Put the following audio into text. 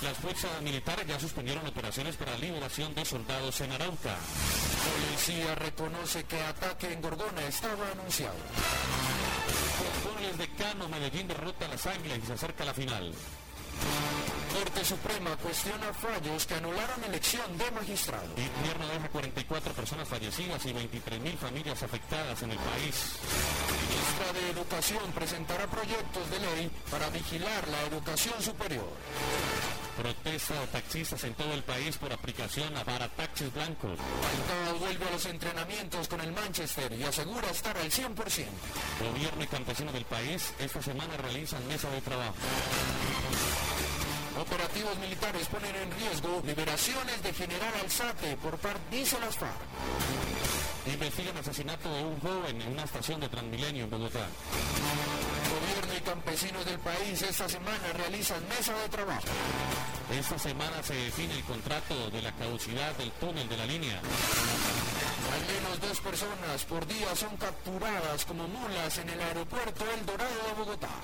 Las fuerzas militares ya suspendieron operaciones para la liberación de soldados en Arauca. Policía reconoce que ataque en Gorgona estaba anunciado. Con goles de Cano, Medellín derrota a las Águilas y se acerca a la final. Corte Suprema cuestiona fallos que anularon elección de magistrado. Infierno deja 44 personas fallecidas y 23.000 familias afectadas en el país. Ministra de Educación presentará proyectos de ley para vigilar la educación superior. Protesta de taxistas en todo el país por aplicación a barataxis blancos. Falcao vuelve a los entrenamientos con el Manchester y asegura estar al 100%. Gobierno y campesinos del país esta semana realizan mesa de trabajo. Operativos militares ponen en riesgo liberaciones de general Alzate por parte de las FARC. Investigan asesinato de un joven en una estación de Transmilenio en Bogotá. Gobierno y campesinos del país esta semana realizan mesa de trabajo. Esta semana se define el contrato de la caducidad del túnel de la línea. Al menos 2 personas por día son capturadas como mulas en el aeropuerto El Dorado de Bogotá.